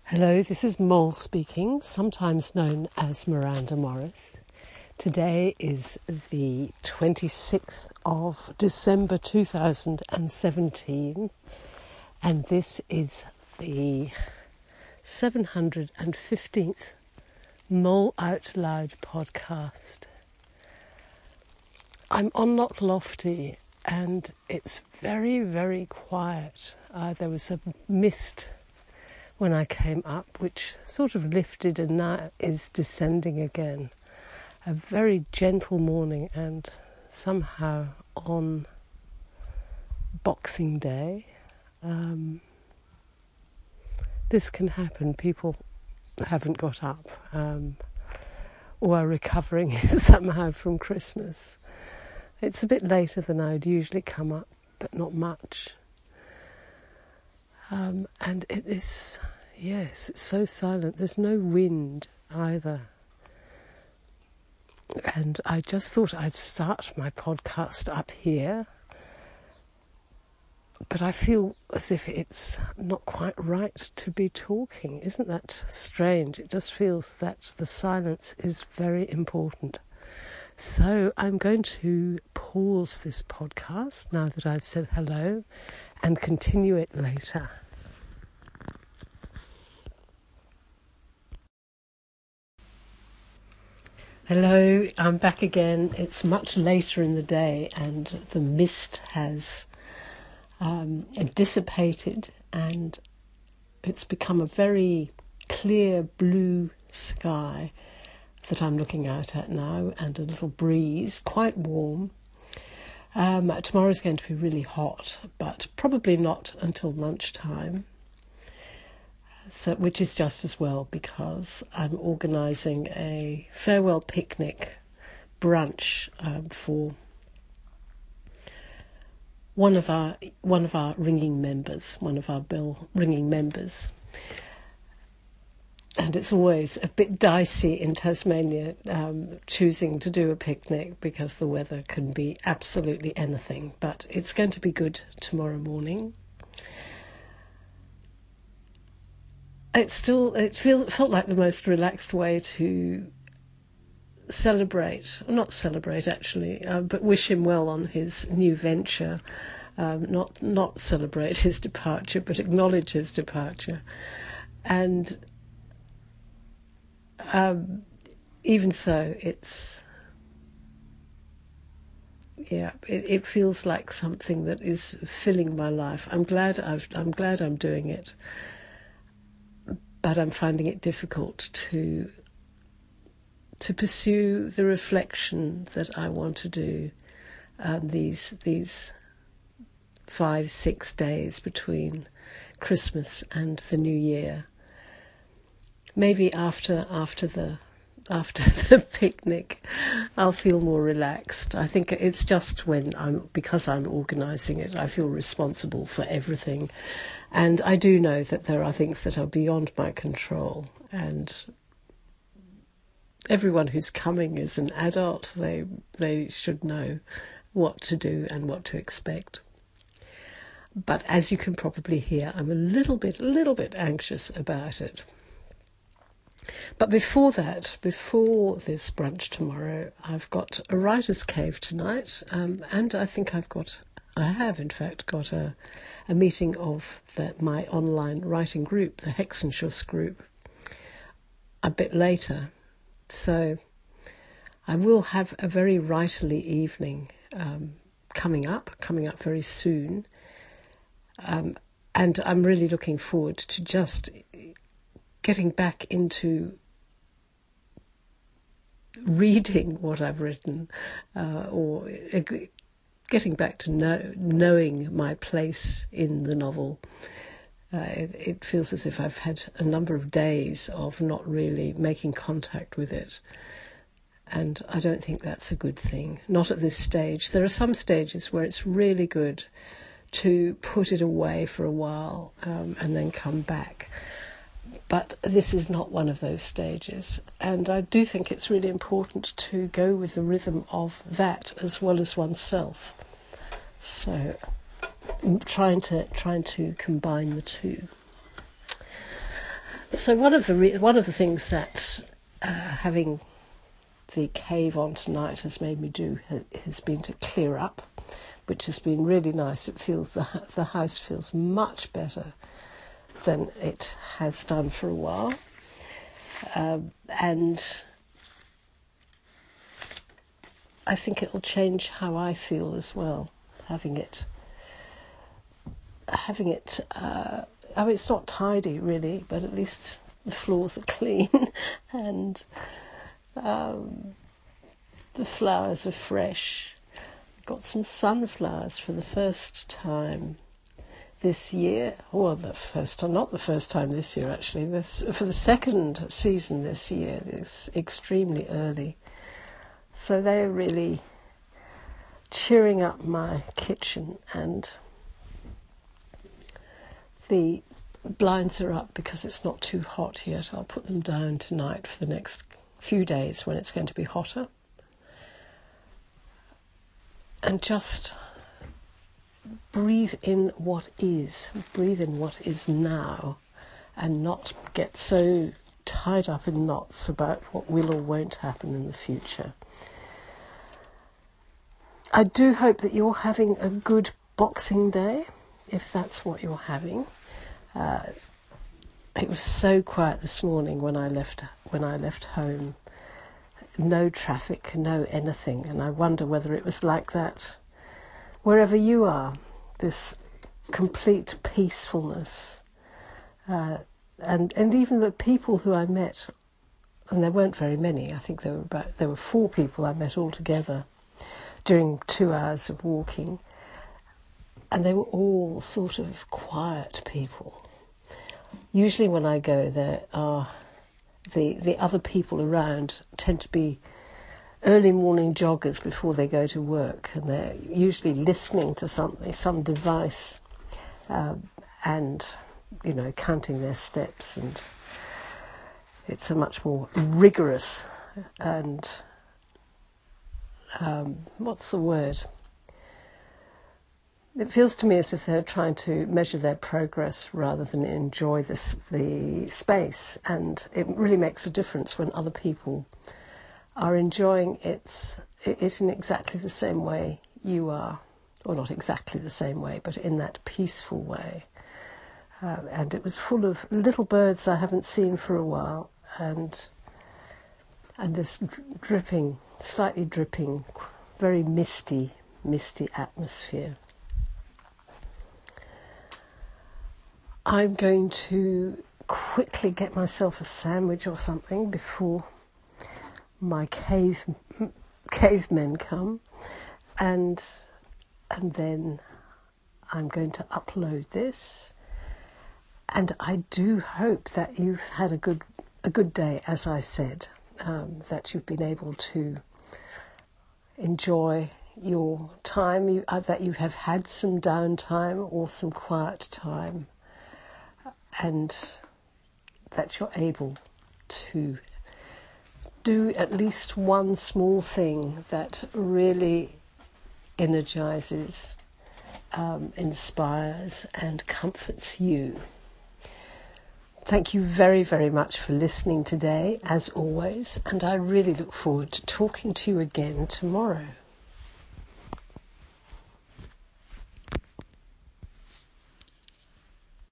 Hello, this is Mole speaking, sometimes known as Miranda Morris. Today is the 26th of December 2017, and this is the 715th Mole Out Loud podcast. I'm on Loch Lofty, and it's very, very quiet. There was a mist when I came up, which sort of lifted and now is descending again. A very gentle morning, and somehow on Boxing Day, this can happen. People haven't got up or are recovering somehow from Christmas. It's a bit later than I'd usually come up, but not much. And it is, yes, it's so silent. There's no wind either. And I just thought I'd start my podcast up here. But I feel as if it's not quite right to be talking. Isn't that strange? It just feels that the silence is very important. So I'm going to pause this podcast now that I've said hello and continue it later. Hello, I'm back again. It's much later in the day and the mist has dissipated and it's become a very clear blue sky that I'm looking out at now, and a little breeze, quite warm. Tomorrow's going to be really hot, but probably not until lunchtime, which is just as well because I'm organising a farewell picnic brunch for one of our ringing members, one of our bell ringing members. And it's always a bit dicey in Tasmania choosing to do a picnic because the weather can be absolutely anything. But it's going to be good tomorrow morning. It felt like the most relaxed way to not celebrate actually, but wish him well on his new venture. Not celebrate his departure, but acknowledge his departure. And even so, it feels like something that is filling my life. I'm glad I'm doing it, but I'm finding it difficult to pursue the reflection that I want to do these 5-6 days between Christmas and the New Year. Maybe after the picnic, I'll feel more relaxed. I think it's just because I'm organising it, I feel responsible for everything, and I do know that there are things that are beyond my control. And everyone who's coming is an adult. They should know what to do and what to expect. But as you can probably hear, I'm a little bit anxious about it. But before this brunch tomorrow, I've got a writer's cave tonight, and I think I have in fact got a meeting of my online writing group, the Hexenschuss group, a bit later. So I will have a very writerly evening coming up very soon, and I'm really looking forward to just getting back into reading what I've written, or getting back to knowing my place in the novel. It feels as if I've had a number of days of not really making contact with it, and I don't think that's a good thing. Not at this stage. There are some stages where it's really good to put it away for a while and then come back. But this is not one of those stages, and I do think it's really important to go with the rhythm of that as well as oneself. So I'm trying to combine the two. So one of the things that having the cave on tonight has made me do has been to clear up, which has been really nice. It feels the house feels much better than it has done for a while, and I think it will change how I feel as well. Having it. It's not tidy really, but at least the floors are clean, and the flowers are fresh. Got some sunflowers for the first time this year. Well, not the first time this year actually. For the second season this year. It's extremely early. So they're really cheering up my kitchen, and the blinds are up because it's not too hot yet. I'll put them down tonight for the next few days when it's going to be hotter. And just breathe in what is now, and not get so tied up in knots about what will or won't happen in the future. I do hope that you're having a good Boxing Day, if that's what you're having. It was so quiet this morning when I left home. No traffic, no anything, and I wonder whether it was like that wherever you are. This complete peacefulness, and even the people who I met, and there weren't very many. I think there were 4 people I met altogether during 2 hours of walking, and they were all sort of quiet people. Usually when I go, there are the other people around tend to be early morning joggers before they go to work, and they're usually listening to some device, and counting their steps, and it's a much more rigorous and what's the word? It feels to me as if they're trying to measure their progress rather than enjoy the space, and it really makes a difference when other people are enjoying it in exactly the same way you are, or not exactly the same way, but in that peaceful way. And it was full of little birds I haven't seen for a while, and this slightly dripping, very misty atmosphere. I'm going to quickly get myself a sandwich or something before my cavemen come, and then I'm going to upload this. And I do hope that you've had a good day, as I said, that you've been able to enjoy your time, that you have had some downtime or some quiet time, and that you're able to do at least one small thing that really energizes, inspires and comforts you. Thank you very, very much for listening today, as always, and I really look forward to talking to you again tomorrow.